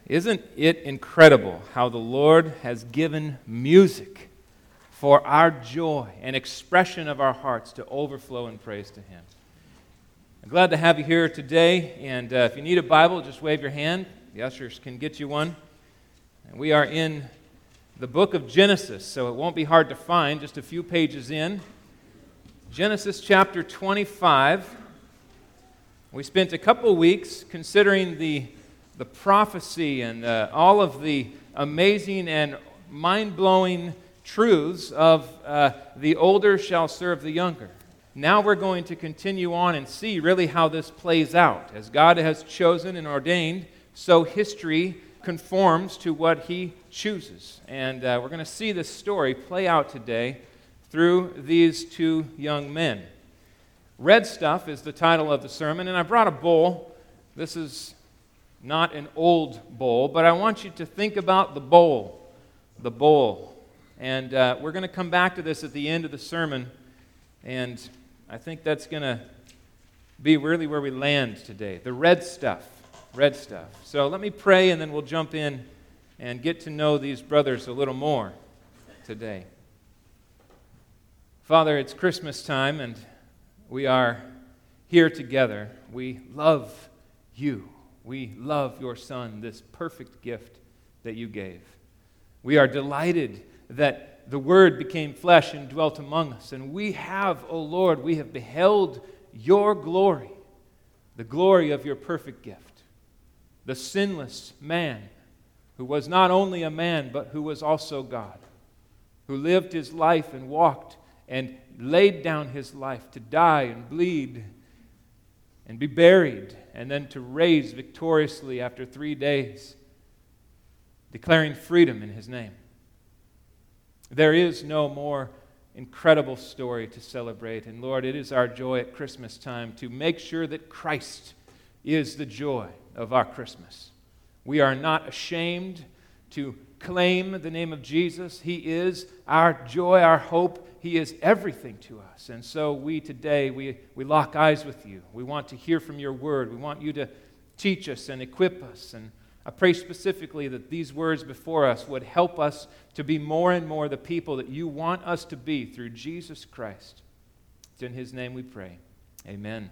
Isn't it incredible how the Lord has given music for our joy and expression of our hearts to overflow in praise to Him? I'm glad to have you here today, and if you need a Bible, just wave your hand. The ushers can get you one. And we are in the book of Genesis, so it won't be hard to find, just a few pages in. Genesis chapter 25. We spent a couple weeks considering the prophecy and all of the amazing and mind-blowing truths of the older shall serve the younger. Now we're going to continue on and see really how this plays out. As God has chosen and ordained, so history conforms to what He chooses. And we're going to see this story play out today through these two young men. Red Stuff is the title of the sermon, and I brought a bowl. This is not an old bowl, but I want you to think about the bowl. The bowl. And we're going to come back to this at the end of the sermon, and I think that's going to be really where we land today. The red stuff. Red stuff. So let me pray, and then we'll jump in and get to know these brothers a little more today. Father, it's Christmas time, and we are here together. We love you. We love your Son, this perfect gift that you gave. We are delighted that the Word became flesh and dwelt among us. And we have, O Lord, we have beheld your glory, the glory of your perfect gift, the sinless man who was not only a man, but who was also God, who lived his life and walked and laid down his life to die and bleed and be buried, and then to raise victoriously after 3 days, declaring freedom in His name. There is no more incredible story to celebrate, and Lord, it is our joy at Christmas time to make sure that Christ is the joy of our Christmas. We are not ashamed to claim the name of Jesus. He is our joy, our hope. He is everything to us. And so we today, we lock eyes with you. We want to hear from your word. We want you to teach us and equip us. And I pray specifically that these words before us would help us to be more and more the people that you want us to be through Jesus Christ. It's in His name we pray. Amen.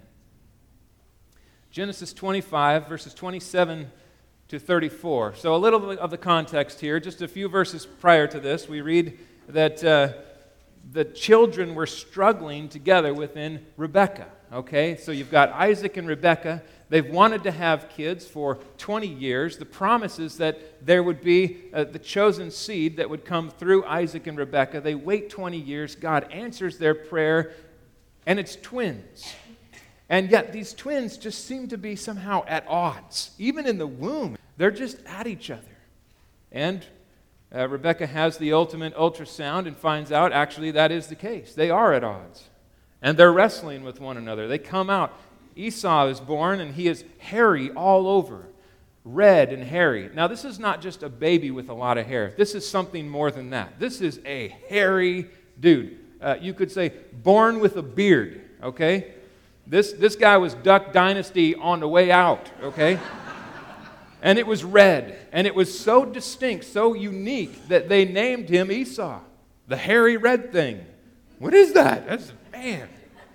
Genesis 25, verses 27 to 34. So a little bit of the context here. Just a few verses prior to this, we read that the children were struggling together within Rebekah. Okay, so you've got Isaac and Rebekah. They've wanted to have kids for 20 years. The promise is that there would be the chosen seed that would come through Isaac and Rebekah. They wait 20 years. God answers their prayer, and it's twins. And yet these twins just seem to be somehow at odds. Even in the womb, they're just at each other. And Rebekah has the ultimate ultrasound and finds out actually that is the case. They are at odds. And they're wrestling with one another. They come out. Esau is born, and he is hairy all over. Red and hairy. Now, this is not just a baby with a lot of hair. This is something more than that. This is a hairy dude. You could say born with a beard, okay? This guy was Duck Dynasty on the way out, okay? And it was red, and it was so distinct, so unique, that they named him Esau, the hairy red thing. What is that? That's, man.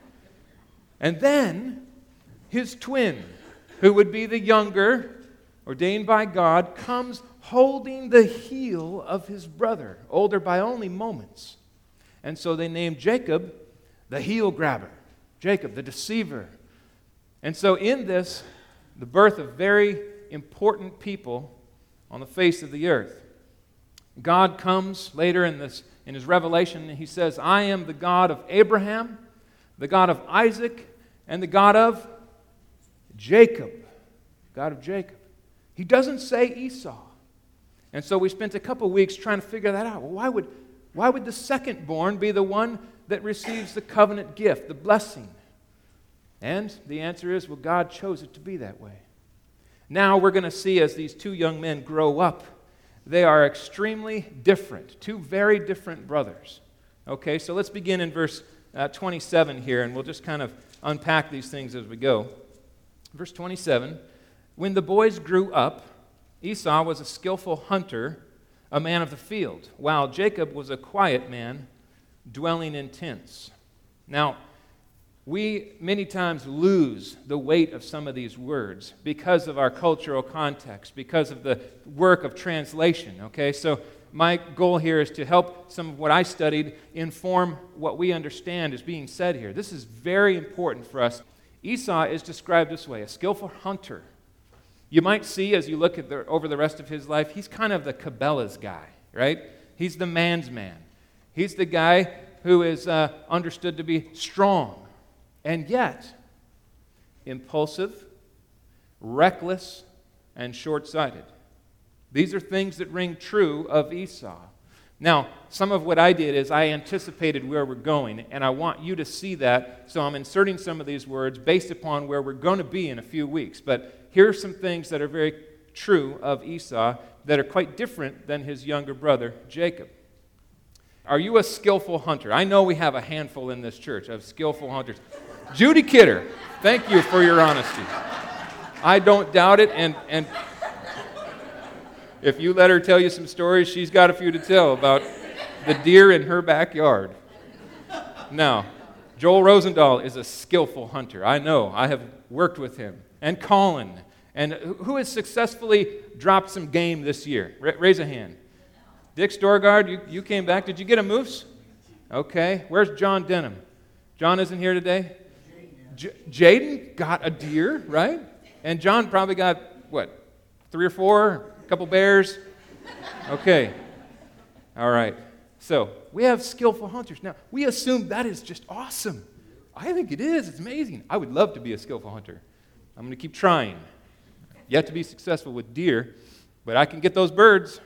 And then his twin, who would be the younger, ordained by God, comes holding the heel of his brother, older by only moments. And so they named Jacob the heel grabber, Jacob the deceiver. And so in this, the birth of very important people on the face of the earth. God comes later in His revelation, and He says, I am the God of Abraham, the God of Isaac, and the God of Jacob. God of Jacob. He doesn't say Esau. And so we spent a couple weeks trying to figure that out. Well, why would the second-born be the one that receives the covenant gift, the blessing? And the answer is, well, God chose it to be that way. Now we're going to see as these two young men grow up, they are extremely different. Two very different brothers. Okay, so let's begin in verse 27 here, and we'll just kind of unpack these things as we go. Verse 27, when the boys grew up, Esau was a skillful hunter, a man of the field, while Jacob was a quiet man, dwelling in tents. Now, we many times lose the weight of some of these words because of our cultural context, because of the work of translation, okay? So my goal here is to help some of what I studied inform what we understand is being said here. This is very important for us. Esau is described this way, a skillful hunter. You might see, as you look at over the rest of his life, he's kind of the Cabela's guy, right? He's the man's man. He's the guy who is understood to be strong, and yet impulsive, reckless, and short-sighted. These are things that ring true of Esau. Now, some of what I did is I anticipated where we're going, and I want you to see that, so I'm inserting some of these words based upon where we're going to be in a few weeks. But here are some things that are very true of Esau that are quite different than his younger brother, Jacob. Are you a skillful hunter? I know we have a handful in this church of skillful hunters. Judy Kidder, thank you for your honesty. I don't doubt it, and if you let her tell you some stories, she's got a few to tell about the deer in her backyard. Now, Joel Rosendahl is a skillful hunter. I know. I have worked with him. And Colin. And who has successfully dropped some game this year? Raise a hand. Dick Storgard, you came back. Did you get a moose? Okay. Where's John Denham? John isn't here today? Jaden got a deer, right? And John probably got, 3 or 4? A couple bears? Okay. All right. So, we have skillful hunters. Now, we assume that is just awesome. I think it is. It's amazing. I would love to be a skillful hunter. I'm going to keep trying. Yet to be successful with deer, but I can get those birds.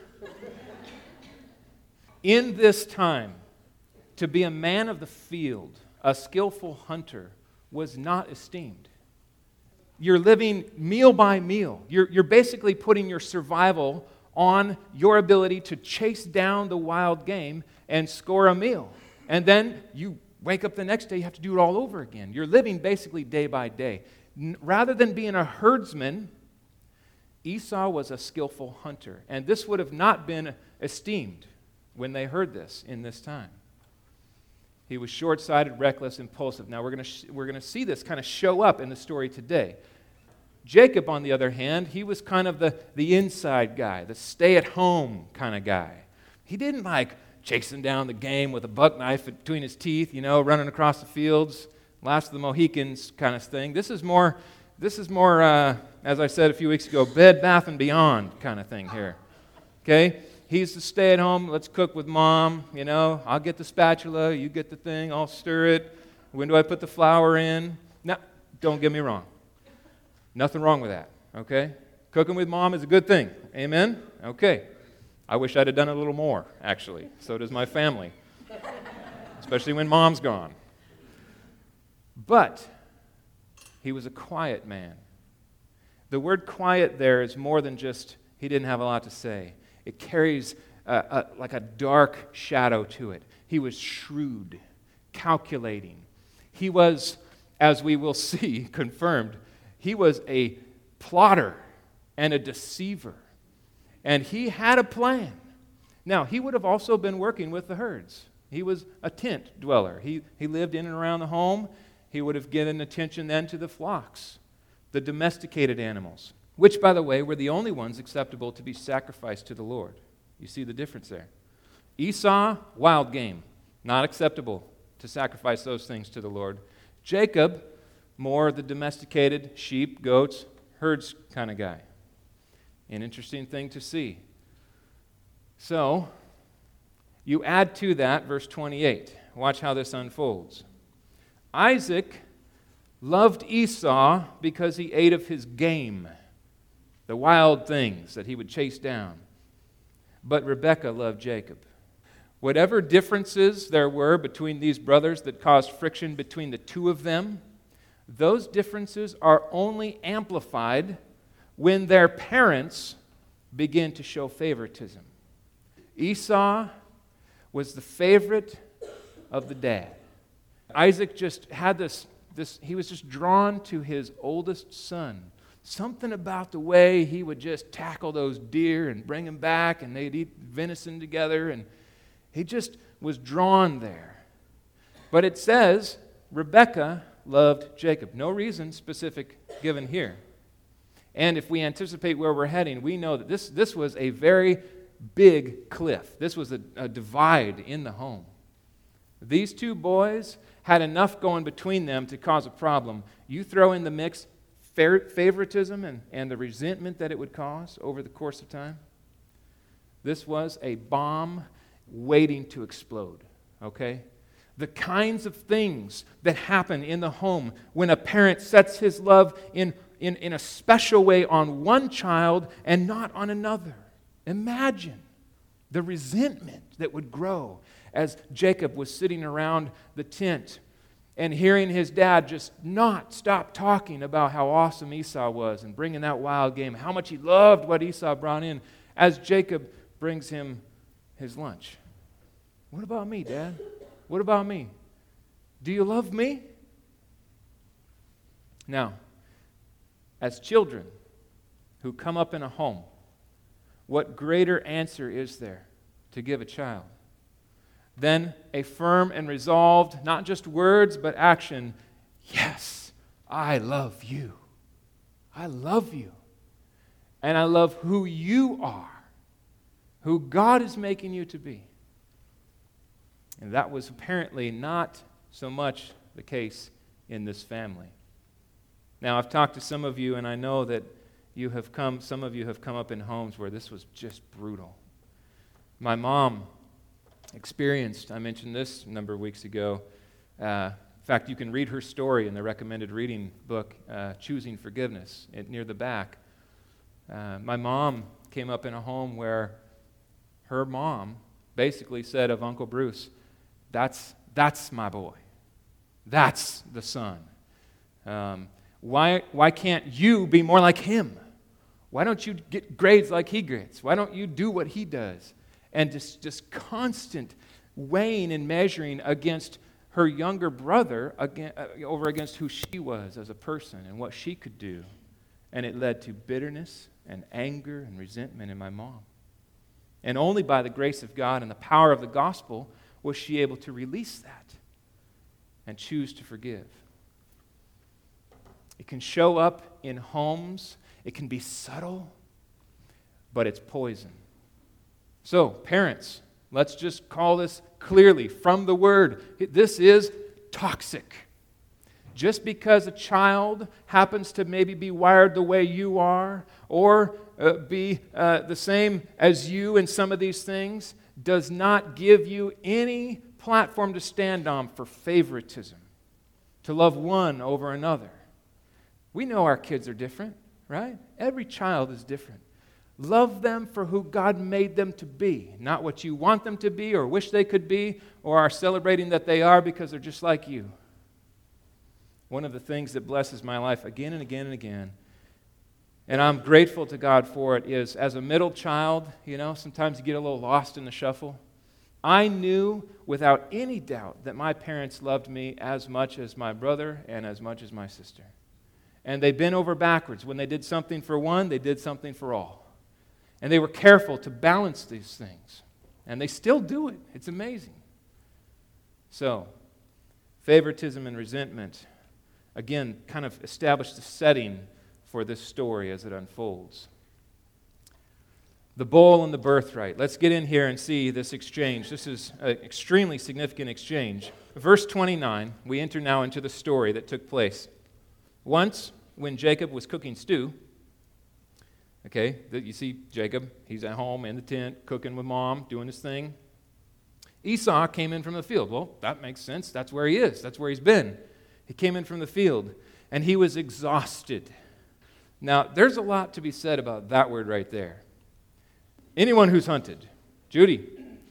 In this time, to be a man of the field, a skillful hunter, was not esteemed. You're living meal by meal. You're basically putting your survival on your ability to chase down the wild game and score a meal. And then you wake up the next day, you have to do it all over again. You're living basically day by day. Rather than being a herdsman, Esau was a skillful hunter. And this would have not been esteemed when they heard this in this time. He was short-sighted, reckless, impulsive. Now, we're going to see this kind of show up in the story today. Jacob, on the other hand, he was kind of the inside guy, the stay-at-home kind of guy. He didn't like chasing down the game with a buck knife between his teeth, running across the fields, Last of the Mohicans kind of thing. This is more, as I said a few weeks ago, Bed Bath & Beyond kind of thing here. Okay? He's the stay-at-home, let's cook with mom, I'll get the spatula, you get the thing, I'll stir it. When do I put the flour in? Now, don't get me wrong. Nothing wrong with that, okay? Cooking with mom is a good thing. Amen? Okay. I wish I'd have done it a little more, actually. So does my family. Especially when mom's gone. But he was a quiet man. The word quiet there is more than just he didn't have a lot to say. It carries like a dark shadow to it. He was shrewd, calculating. He was, as we will see, confirmed, he was a plotter and a deceiver. And he had a plan. Now, he would have also been working with the herds. He was a tent dweller. He lived in and around the home. He would have given attention then to the flocks, the domesticated animals, which, by the way, were the only ones acceptable to be sacrificed to the Lord. You see the difference there. Esau, wild game, not acceptable to sacrifice those things to the Lord. Jacob, more the domesticated sheep, goats, herds kind of guy. An interesting thing to see. So, you add to that verse 28. Watch how this unfolds. Isaac loved Esau because he ate of his game, the wild things that he would chase down. But Rebekah loved Jacob. Whatever differences there were between these brothers that caused friction between the two of them, those differences are only amplified when their parents begin to show favoritism. Esau was the favorite of the dad. Isaac just had this he was just drawn to his oldest son Something about the way he would just tackle those deer and bring them back, and they'd eat venison together, and he just was drawn there. But it says Rebekah loved Jacob. No reason specific given here. And if we anticipate where we're heading, we know that this was a very big cliff. This was a divide in the home. These two boys had enough going between them to cause a problem. You throw in the mix favoritism and the resentment that it would cause over the course of time. This was a bomb waiting to explode, okay? The kinds of things that happen in the home when a parent sets his love in a special way on one child and not on another. Imagine the resentment that would grow as Jacob was sitting around the tent and hearing his dad just not stop talking about how awesome Esau was and bringing that wild game, how much he loved what Esau brought in, as Jacob brings him his lunch. What about me, Dad? What about me? Do you love me? Now, as children who come up in a home, what greater answer is there to give a child than a firm and resolved, not just words, but action? Yes, I love you. I love you. And I love who you are, who God is making you to be. And that was apparently not so much the case in this family. Now, I've talked to some of you, and I know that some of you have come up in homes where this was just brutal. My mom experienced, I mentioned this a number of weeks ago. In fact, you can read her story in the recommended reading book, Choosing Forgiveness, near the back. My mom came up in a home where her mom basically said of Uncle Bruce, that's my boy. That's the son. Why can't you be more like him? Why don't you get grades like he gets? Why don't you do what he does? And just constant weighing and measuring against her younger brother over against who she was as a person and what she could do. And it led to bitterness and anger and resentment in my mom. And only by the grace of God and the power of the gospel was she able to release that and choose to forgive. It can show up in homes. It can be subtle, but it's poison. So, parents, let's just call this clearly from the Word. This is toxic. Just because a child happens to maybe be wired the way you are or be the same as you in some of these things does not give you any platform to stand on for favoritism, to love one over another. We know our kids are different, right? Every child is different. Love them for who God made them to be, not what you want them to be or wish they could be or are celebrating that they are because they're just like you. One of the things that blesses my life again and again and again, and I'm grateful to God for it, is as a middle child, sometimes you get a little lost in the shuffle. I knew without any doubt that my parents loved me as much as my brother and as much as my sister. And they bent over backwards. When they did something for one, they did something for all. And they were careful to balance these things. And they still do it. It's amazing. So, favoritism and resentment, again, kind of establish the setting for this story as it unfolds. The bowl and the birthright. Let's get in here and see this exchange. This is an extremely significant exchange. Verse 29, we enter now into the story that took place. Once, when Jacob was cooking stew, you see Jacob, he's at home in the tent, cooking with mom, doing his thing. Esau came in from the field. Well, that makes sense. That's where he is. That's where he's been. He came in from the field, and he was exhausted. Now, there's a lot to be said about that word right there. Anyone who's hunted, Judy,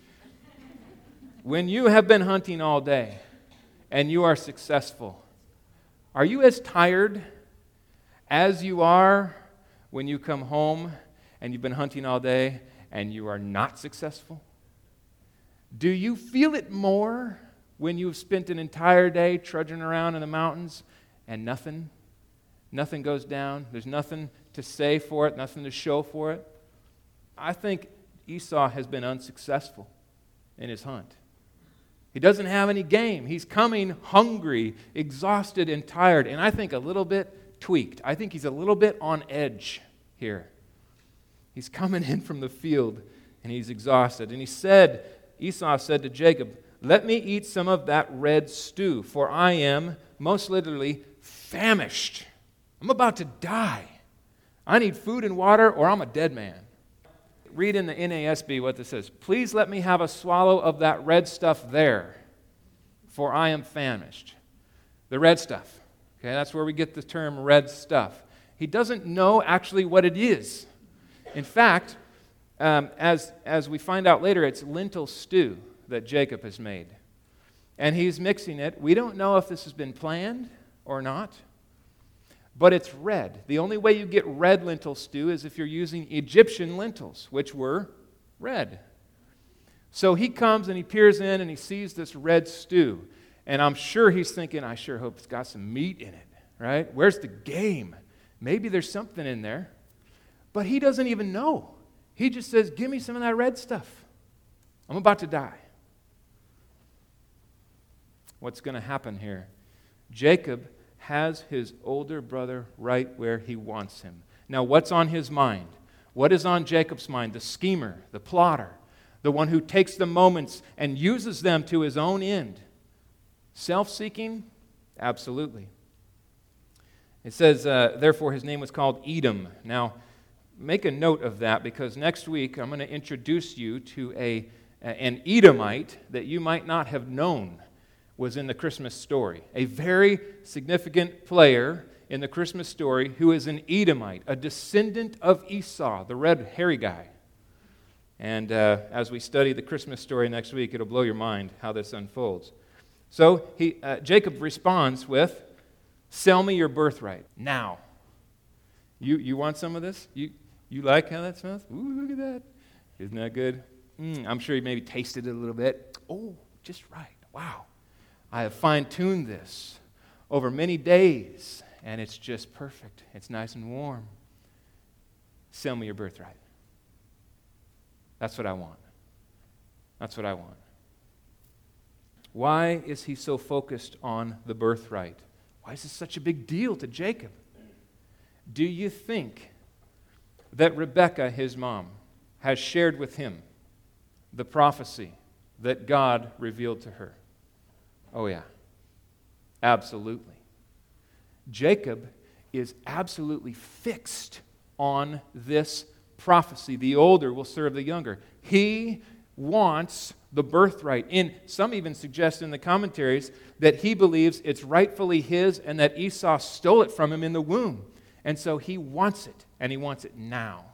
when you have been hunting all day and you are successful, are you as tired as you are when you come home and you've been hunting all day and you are not successful? Do you feel it more when you've spent an entire day trudging around in the mountains and nothing nothing goes down. There's nothing to say for it, nothing to show for it. I think Esau has been unsuccessful in his hunt. He doesn't have any game. He's coming hungry, exhausted, and tired, and I think a little bit tweaked. I think he's a little bit on edge here. He's coming in from the field, and he's exhausted. And Esau said to Jacob, "Let me eat some of that red stew, for I am," most literally, famished. I'm about to die. I need food and water, or I'm a dead man. Read in the NASB what this says. "Please let me have a swallow of that red stuff there, for I am famished." The red stuff. Okay, that's where we get the term red stuff. He doesn't know actually what it is. In fact, as we find out later, it's lentil stew that Jacob has made. And he's mixing it. We don't know if this has been planned or not. But it's red. The only way you get red lentil stew is if you're using Egyptian lentils, which were red. So he comes and he peers in and he sees this red stew. And I'm sure he's thinking, I sure hope it's got some meat in it, right? Where's the game? Maybe there's something in there. But he doesn't even know. He just says, give me some of that red stuff. I'm about to die. What's going to happen here? Jacob has his older brother right where he wants him. Now, what's on his mind? What is on Jacob's mind? The schemer, the plotter, the one who takes the moments and uses them to his own end. Self-seeking? Absolutely. It says, therefore his name was called Edom. Now, make a note of that because next week I'm going to introduce you to an Edomite that you might not have known was in the Christmas story. A very significant player in the Christmas story who is an Edomite, a descendant of Esau, the red hairy guy. And as we study the Christmas story next week, it'll blow your mind how this unfolds. So Jacob responds with, "Sell me your birthright now." You want some of this? You like how that smells? Ooh, look at that. Isn't that good? I'm sure you maybe tasted it a little bit. Oh, just right. Wow. I have fine-tuned this over many days, and it's just perfect. It's nice and warm. Sell me your birthright. That's what I want. That's what I want. Why is he so focused on the birthright? Why is this such a big deal to Jacob? Do you think that Rebekah, his mom, has shared with him the prophecy that God revealed to her? Oh, yeah. Absolutely. Jacob is absolutely fixed on this prophecy. The older will serve the younger. He wants the birthright. And some even suggest in the commentaries that he believes it's rightfully his and that Esau stole it from him in the womb. And so he wants it, and he wants it now.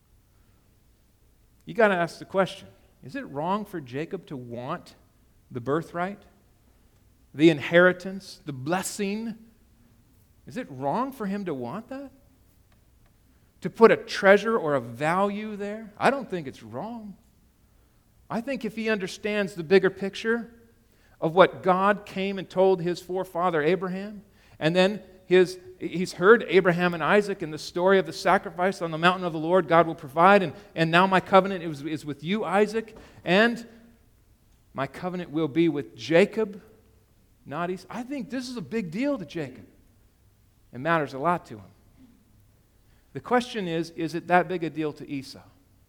You got to ask the question, is it wrong for Jacob to want the birthright? The inheritance, the blessing? Is it wrong for him to want that? To put a treasure or a value there? I don't think it's wrong. I think if he understands the bigger picture of what God came and told his forefather Abraham, and then he's heard Abraham and Isaac in the story of the sacrifice on the mountain of the Lord, God will provide, and now my covenant is with you, Isaac, and my covenant will be with Jacob, not Esau. I think this is a big deal to Jacob. It matters a lot to him. The question is it that big a deal to Esau?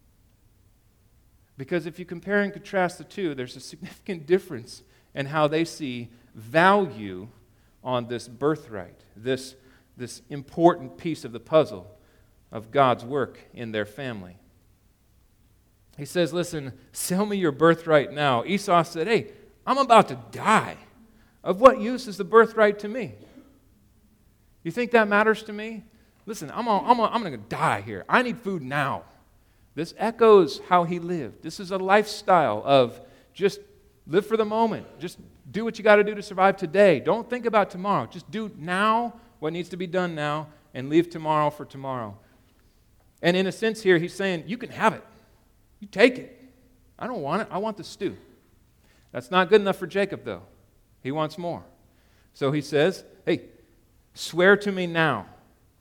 Because if you compare and contrast the two, there's a significant difference in how they see value on this birthright, this important piece of the puzzle of God's work in their family. He says, listen, sell me your birthright now. Esau said, hey, I'm about to die. Of what use is the birthright to me? You think that matters to me? Listen, I'm going to die here. I need food now. This echoes how he lived. This is a lifestyle of just live for the moment. Just do what you got to do to survive today. Don't think about tomorrow. Just do now what needs to be done now and leave tomorrow for tomorrow. And in a sense here, he's saying, you can have it. You take it. I don't want it. I want the stew. That's not good enough for Jacob, though. He wants more. So he says, hey, swear to me now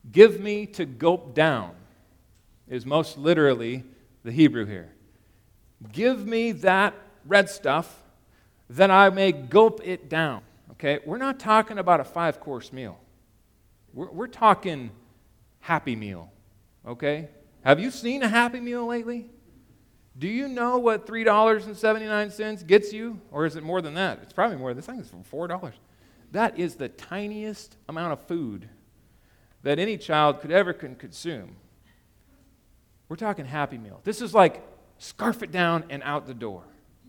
Give me to gulp down is most literally the Hebrew here. Give me that red stuff that I may gulp it down. Okay? We're not talking about a 5-course meal. We're talking Happy Meal. Okay? Have you seen a Happy Meal lately? Do you know what $3.79 gets you? Or is it more than that? It's probably more. This thing is for $4. That is the tiniest amount of food that any child could ever consume. We're talking Happy Meal. This is like scarf it down and out the door.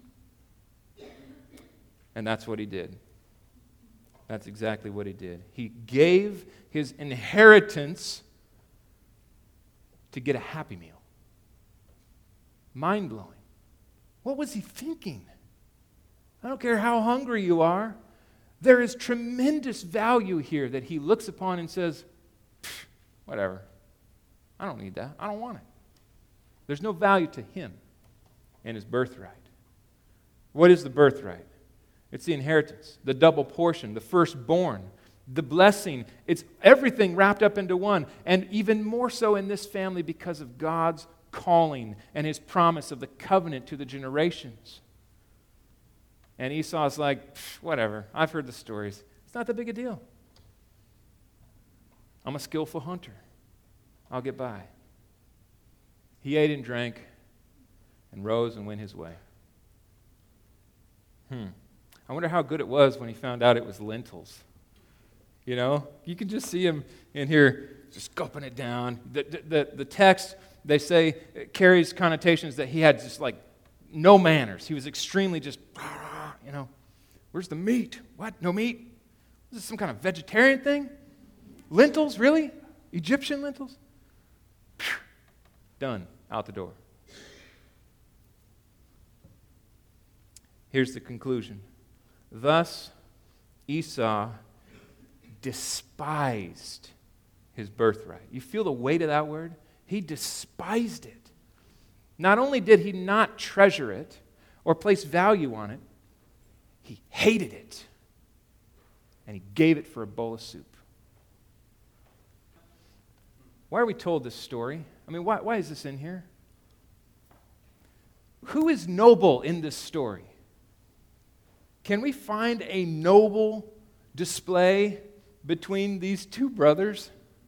And that's what he did. That's exactly what he did. He gave his inheritance to get a Happy Meal. Mind-blowing. What was he thinking? I don't care how hungry you are. There is tremendous value here that he looks upon and says, whatever. I don't need that. I don't want it. There's no value to him and his birthright. What is the birthright? It's the inheritance, the double portion, the firstborn, the blessing. It's everything wrapped up into one. And even more so in this family because of God's calling and his promise of the covenant to the generations. And Esau's like, whatever, I've heard the stories. It's not that big a deal. I'm a skillful hunter. I'll get by. He ate and drank and rose and went his way. I wonder how good it was when he found out it was lentils. You know, you can just see him in here just gulping it down. The text, they say, it carries connotations that he had just like no manners. He was extremely just, you know, where's the meat? What? No meat? Is this some kind of vegetarian thing? Lentils? Really? Egyptian lentils? Done. Out the door. Here's the conclusion. Thus, Esau despised his birthright. You feel the weight of that word? He despised it. Not only did he not treasure it or place value on it, he hated it. And he gave it for a bowl of soup. Why are we told this story? I mean, why is this in here? Who is noble in this story? Can we find a noble display between these two brothers?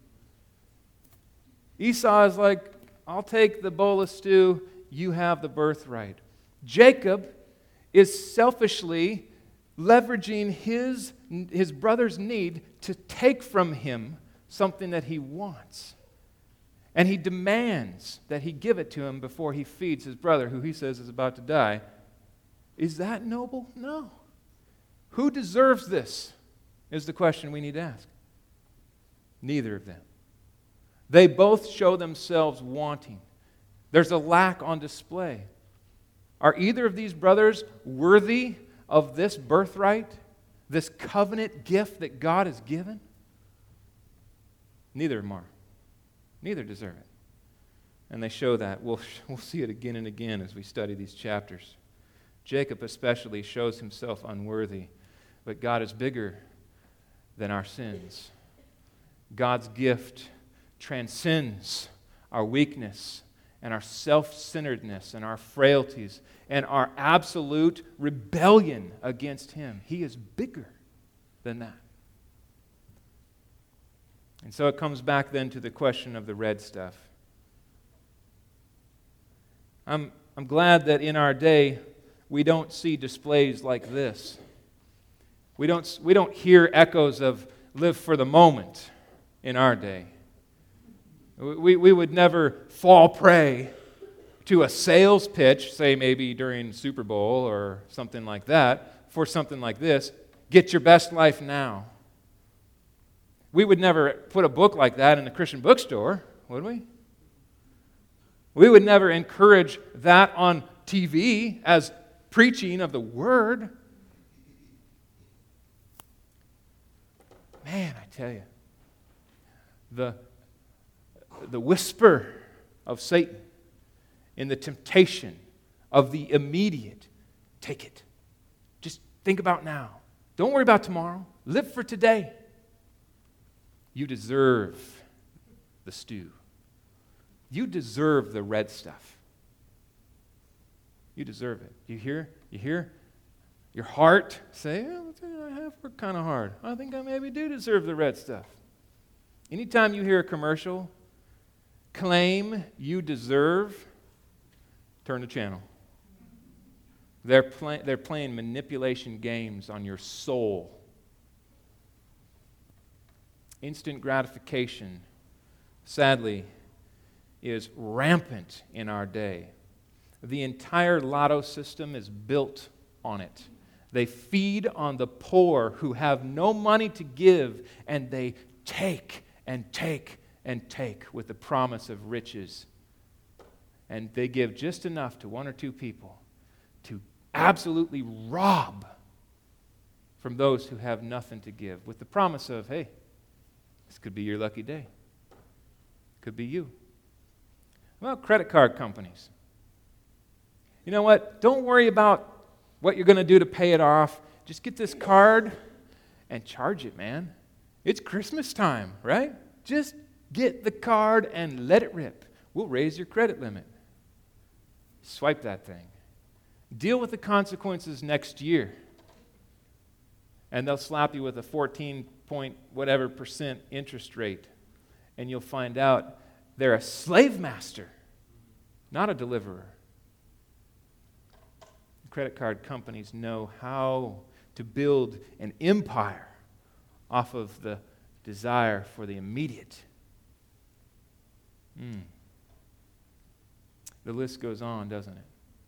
Esau is like, I'll take the bowl of stew, you have the birthright. Jacob is selfishly leveraging his brother's need to take from him something that he wants. And he demands that he give it to him before he feeds his brother, who he says is about to die. Is that noble? No. Who deserves this is the question we need to ask. Neither of them. They both show themselves wanting. There's a lack on display. Are either of these brothers worthy of this birthright, this covenant gift that God has given? Neither of them are. Neither deserve it. And they show that. We'll see it again and again as we study these chapters. Jacob especially shows himself unworthy, but God is bigger than our sins. God's gift transcends our weakness and our self-centeredness and our frailties and our absolute rebellion against Him. He is bigger than that. And so it comes back then to the question of the red stuff. I'm glad that in our day we don't see displays like this. We don't hear echoes of live for the moment in our day. We would never fall prey to a sales pitch, say maybe during Super Bowl or something like that, for something like this. Get your best life now. We would never put a book like that in the Christian bookstore, would we? We would never encourage that on TV as preaching of the Word. Man, I tell you, the whisper of Satan in the temptation of the immediate, take it. Just think about now. Don't worry about tomorrow. Live for today. You deserve the stew. You deserve the red stuff. You deserve it. You hear? You hear? Your heart say, I have worked kind of hard. I think I maybe do deserve the red stuff. Anytime you hear a commercial claim you deserve, turn the channel. They're playing manipulation games on your soul. Instant gratification, sadly, is rampant in our day. The entire lotto system is built on it. They feed on the poor who have no money to give, and they take and take and take with the promise of riches. And they give just enough to one or two people to absolutely rob from those who have nothing to give, with the promise of, hey, this could be your lucky day. Could be you. Well, credit card companies. You know what? Don't worry about what you're going to do to pay it off. Just get this card and charge it, man. It's Christmas time, right? Just get the card and let it rip. We'll raise your credit limit. Swipe that thing. Deal with the consequences next year. And they'll slap you with a 14 point whatever percent interest rate. And you'll find out they're a slave master, not a deliverer. Credit card companies know how to build an empire off of the desire for the immediate. The list goes on, doesn't it?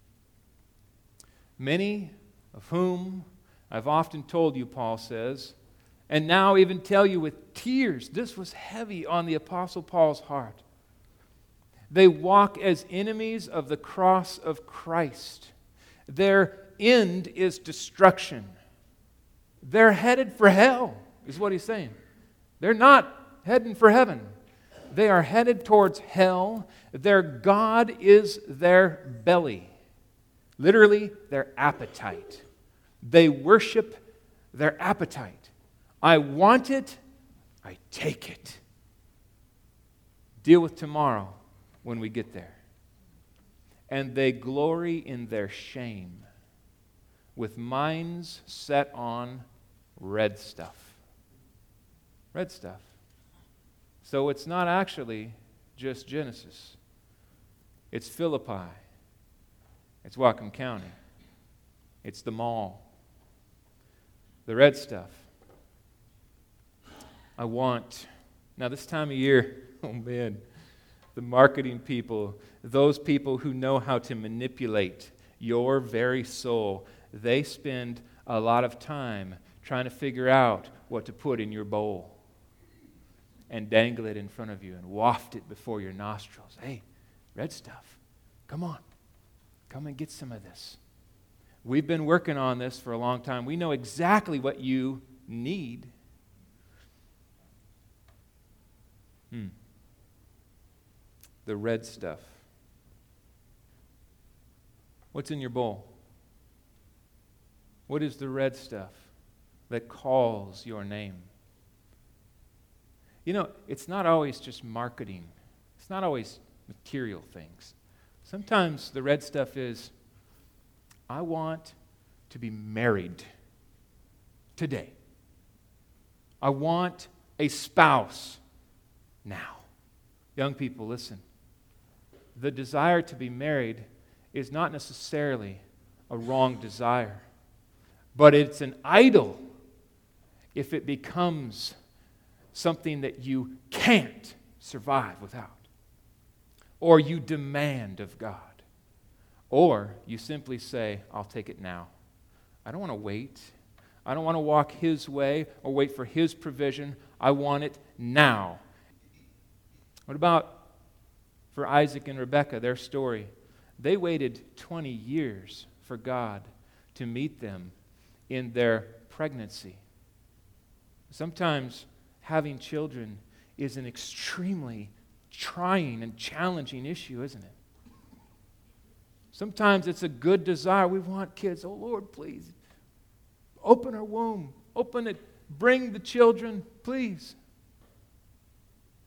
Many of whom I've often told you, Paul says, and now even tell you with tears, this was heavy on the Apostle Paul's heart. They walk as enemies of the cross of Christ. Their end is destruction. They're headed for hell, is what he's saying. They're not heading for heaven. They are headed towards hell. Their God is their belly. Literally, their appetite. They worship their appetite. I want it, I take it. Deal with tomorrow when we get there. And they glory in their shame with minds set on red stuff. Red stuff. So it's not actually just Genesis. It's Philippi. It's Whatcom County. It's the mall. The red stuff. I want. Now this time of year, oh man, the marketing people, those people who know how to manipulate your very soul, they spend a lot of time trying to figure out what to put in your bowl and dangle it in front of you and waft it before your nostrils. Hey, red stuff, come on. Come and get some of this. We've been working on this for a long time. We know exactly what you need. The red stuff. What's in your bowl? What is the red stuff that calls your name? You know, it's not always just marketing. It's not always material things. Sometimes the red stuff is, I want to be married today. I want a spouse now. Young people, listen. The desire to be married is not necessarily a wrong desire, but it's an idol if it becomes something that you can't survive without, or you demand of God, or you simply say, I'll take it now. I don't want to wait. I don't want to walk His way or wait for His provision. I want it now. What about for Isaac and Rebekah, their story? They waited 20 years for God to meet them in their pregnancy. Sometimes having children is an extremely trying and challenging issue, isn't it? Sometimes it's a good desire. We want kids. Oh, Lord, please. Open our womb. Open it. Bring the children, please.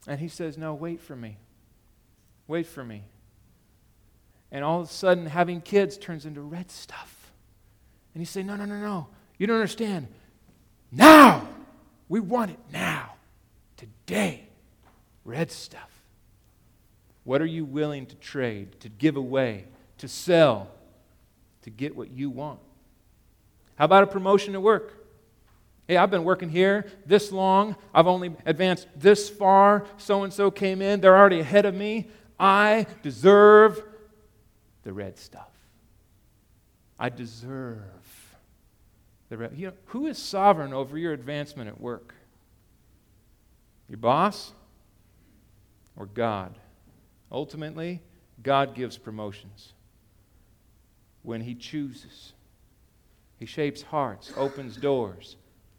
And he says, no, wait for me. Wait for me. And all of a sudden, having kids turns into red stuff. And he's saying, no, no, no, no. You don't understand. Now! We want it now. Today. Red stuff. What are you willing to trade, to give away, to sell, to get what you want? How about a promotion at work? Hey, I've been working here this long. I've only advanced this far. So-and-so came in. They're already ahead of me. I deserve the red stuff. I deserve the red. You know, who is sovereign over your advancement at work? Your boss or God? Ultimately, God gives promotions when He chooses. He shapes hearts, opens doors.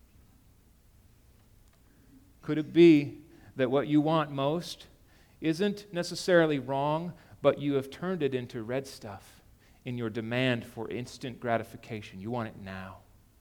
Could it be that what you want most isn't necessarily wrong, but you have turned it into red stuff in your demand for instant gratification? You want it now.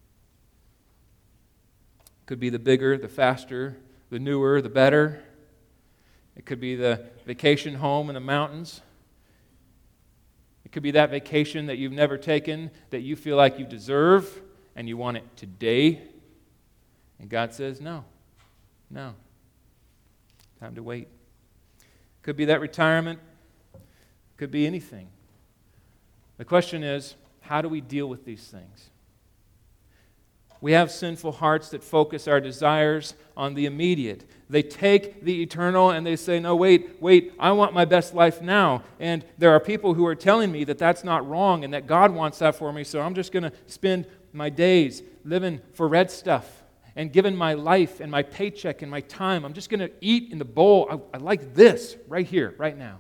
Could be the bigger, the faster, the newer, the better. It could be the vacation home in the mountains. It could be that vacation that you've never taken that you feel like you deserve and you want it today. And God says, no. No. Time to wait. Could be that retirement. Could be anything. The question is, how do we deal with these things? We have sinful hearts that focus our desires on the immediate. They take the eternal and they say, no, wait, I want my best life now. And there are people who are telling me that that's not wrong and that God wants that for me, so I'm just going to spend my days living for red stuff and giving my life and my paycheck and my time. I'm just going to eat in the bowl. I like this right here, right now.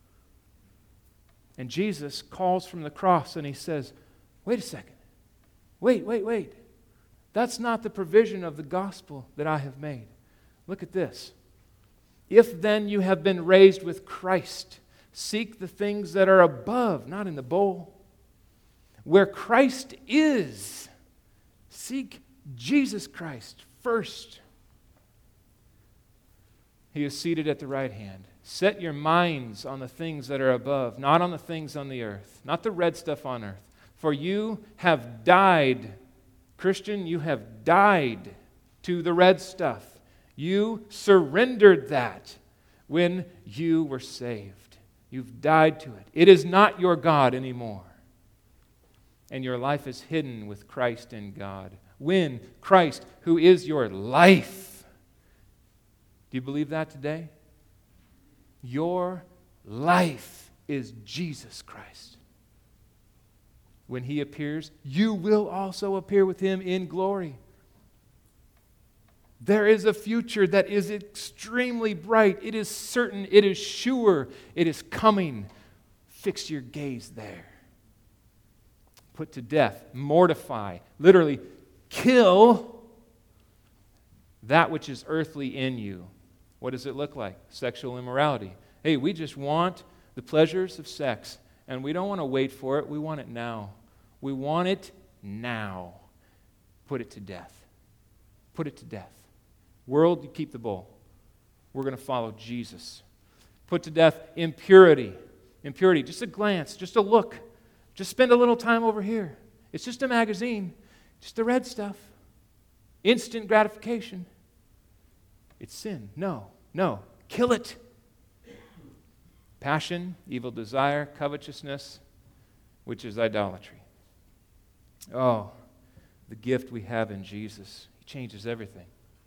And Jesus calls from the cross and He says, wait a second. Wait. That's not the provision of the gospel that I have made. Look at this. If then you have been raised with Christ, seek the things that are above, not in the bowl. Where Christ is, seek Jesus Christ first. He is seated at the right hand. Set your minds on the things that are above, not on the things on the earth, not the red stuff on earth. For you have died. Christian, you have died to the red stuff. You surrendered that when you were saved. You've died to it. It is not your God anymore. And your life is hidden with Christ in God. When Christ, who is your life. Do you believe that today? Your life is Jesus Christ. When He appears, you will also appear with Him in glory. There is a future that is extremely bright. It is certain. It is sure. It is coming. Fix your gaze there. Put to death, mortify, literally kill that which is earthly in you. What does it look like? Sexual immorality. Hey, we just want the pleasures of sex, and we don't want to wait for it. We want it now. We want it now. Put it to death. Put it to death. World, you keep the bowl. We're going to follow Jesus. Put to death impurity. Impurity, just a glance, just a look. Just spend a little time over here. It's just a magazine. Just the red stuff. Instant gratification. It's sin. No. Kill it. Passion, evil desire, covetousness, which is idolatry. Oh, the gift we have in Jesus. He changes everything.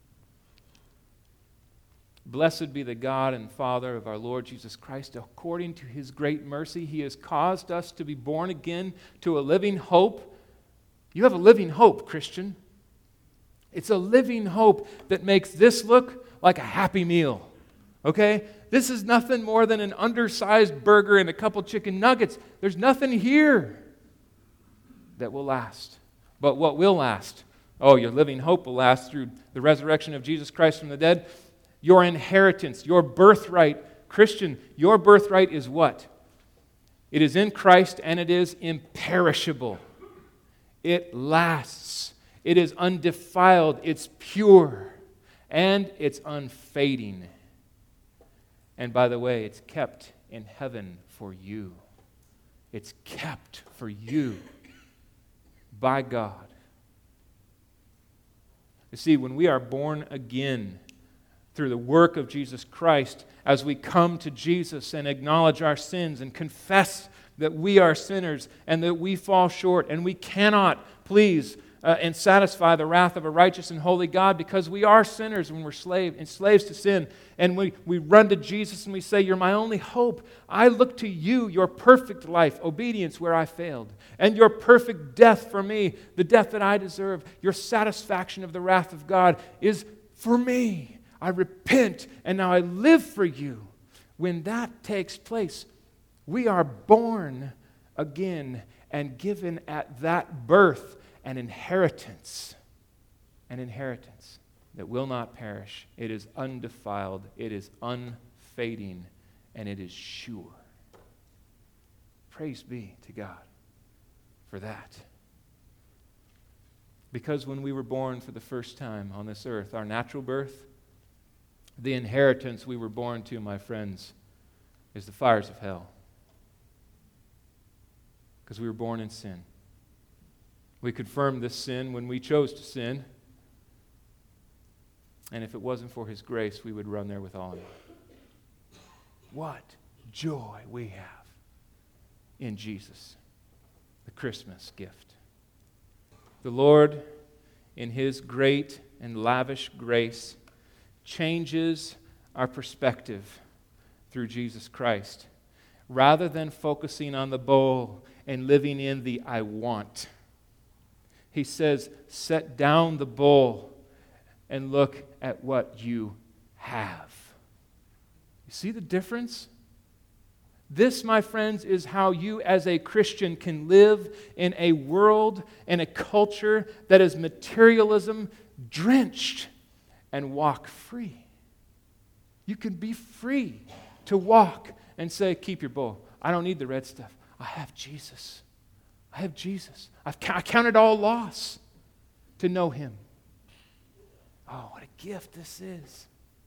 Blessed be the God and Father of our Lord Jesus Christ. According to His great mercy, He has caused us to be born again to a living hope. You have a living hope, Christian. It's a living hope that makes this look like a happy meal. Okay? This is nothing more than an undersized burger and a couple chicken nuggets. There's nothing here that will last. But what will last? Oh, your living hope will last through the resurrection of Jesus Christ from the dead. Your inheritance, your birthright. Christian, your birthright is what? It is in Christ and it is imperishable. It lasts. It is undefiled. It's pure. And it's unfading. And by the way, it's kept in heaven for you. It's kept for you by God. You see, when we are born again through the work of Jesus Christ, as we come to Jesus and acknowledge our sins and confess that we are sinners and that we fall short and we cannot please and satisfy the wrath of a righteous and holy God, because we are sinners when we're slaves to sin. And we run to Jesus and we say, "You're my only hope. I look to you, your perfect life, obedience where I failed, and your perfect death for me, the death that I deserve. Your satisfaction of the wrath of God is for me. I repent, and now I live for you." When that takes place, we are born again and given at that birth an inheritance that will not perish. It is undefiled, it is unfading, and it is sure. Praise be to God for that. Because when we were born for the first time on this earth, our natural birth, the inheritance we were born to, my friends, is the fires of hell. Because we were born in sin. We confirmed this sin when we chose to sin. And if it wasn't for His grace, we would run there with all of it. What joy we have in Jesus, the Christmas gift. The Lord, in His great and lavish grace, changes our perspective through Jesus Christ. Rather than focusing on the bowl and living in the "I want," He says, set down the bowl and look at what you have. You see the difference? This, my friends, is how you as a Christian can live in a world and a culture that is materialism drenched and walk free. You can be free to walk and say, "Keep your bowl. I don't need the red stuff. I have Jesus. I have Jesus. I counted all loss to know Him." Oh, what a gift this is.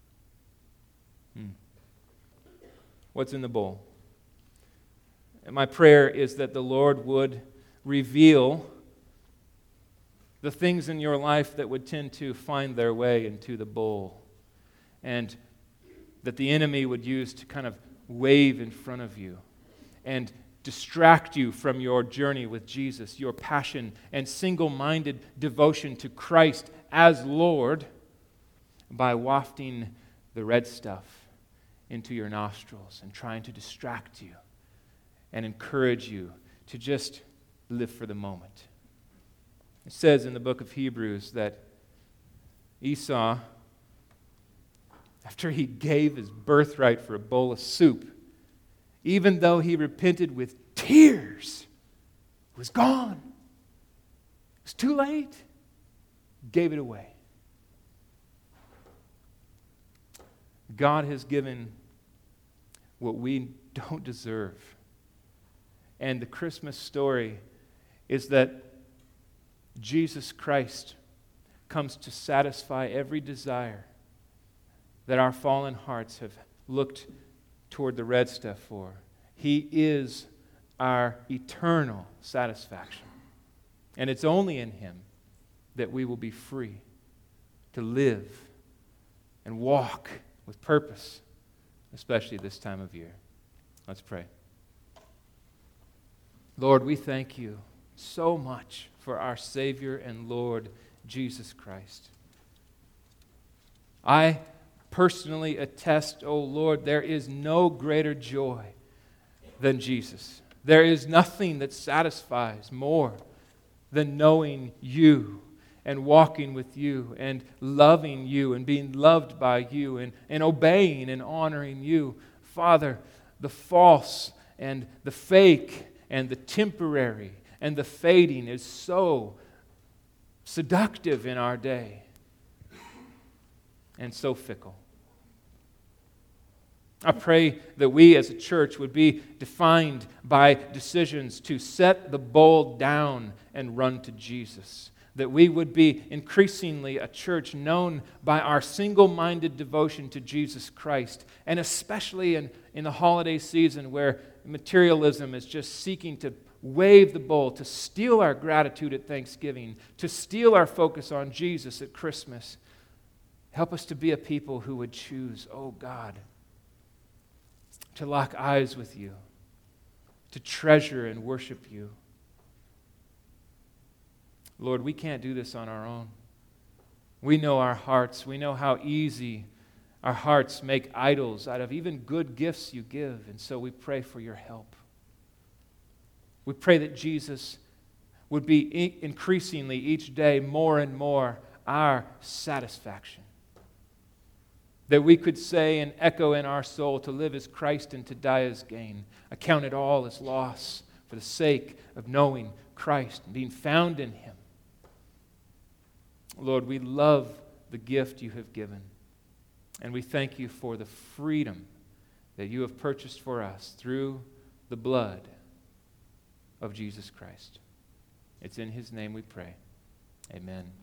What's in the bowl? And my prayer is that the Lord would reveal the things in your life that would tend to find their way into the bowl, and that the enemy would use to kind of wave in front of you and distract you from your journey with Jesus, your passion and single-minded devotion to Christ as Lord, by wafting the red stuff into your nostrils and trying to distract you and encourage you to just live for the moment. It says in the book of Hebrews that Esau, after he gave his birthright for a bowl of soup, even though he repented with tears, it was gone. It was too late. Gave it away. God has given what we don't deserve. And the Christmas story is that Jesus Christ comes to satisfy every desire that our fallen hearts have looked toward the red stuff for. He is our eternal satisfaction. And it's only in Him that we will be free to live and walk with purpose, especially this time of year. Let's pray. Lord, we thank You so much for our Savior and Lord, Jesus Christ. I personally attest, oh Lord, there is no greater joy than Jesus. There is nothing that satisfies more than knowing You and walking with You and loving You and being loved by You and obeying and honoring You. Father, the false and the fake and the temporary and the fading is so seductive in our day and so fickle. I pray that we as a church would be defined by decisions to set the bowl down and run to Jesus. that we would be increasingly a church known by our single-minded devotion to Jesus Christ, and especially in the holiday season where materialism is just seeking to wave the bowl, to steal our gratitude at Thanksgiving, to steal our focus on Jesus at Christmas. Help us to be a people who would choose, oh God, to lock eyes with you, to treasure and worship you. Lord, we can't do this on our own. We know our hearts. We know how easy our hearts make idols out of even good gifts you give, and so we pray for your help. We pray that Jesus would be increasingly each day more and more our satisfaction. That we could say and echo in our soul, to live as Christ and to die as gain. I count it all as loss for the sake of knowing Christ and being found in Him. Lord, we love the gift you have given, and we thank you for the freedom that you have purchased for us through the blood of Jesus Christ. It's in His name we pray. Amen.